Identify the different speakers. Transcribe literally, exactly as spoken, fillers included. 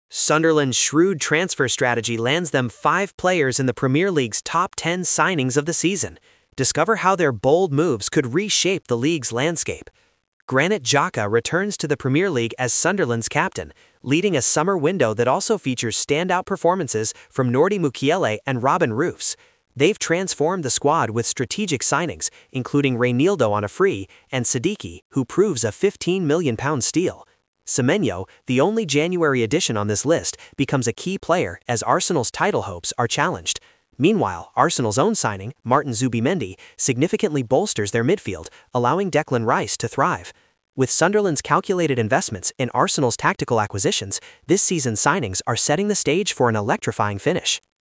Speaker 1: Sunderland's shrewd transfer strategy lands them five players in the Premier League's top ten signings of the season. Discover how their bold moves could reshape the league's landscape. Granit Xhaka returns to the Premier League as Sunderland's captain, leading a summer window that also features standout performances from Nordi Mukiele and Robin Roofs. They've transformed the squad with strategic signings, including Reinildo on a free and Siddiqui, who proves a fifteen million pound steal. Semenyo, the only January addition on this list, becomes a key player as Arsenal's title hopes are challenged. Meanwhile, Arsenal's own signing, Martin Zubimendi, significantly bolsters their midfield, allowing Declan Rice to thrive. With Sunderland's calculated investments and Arsenal's tactical acquisitions, this season's signings are setting the stage for an electrifying finish.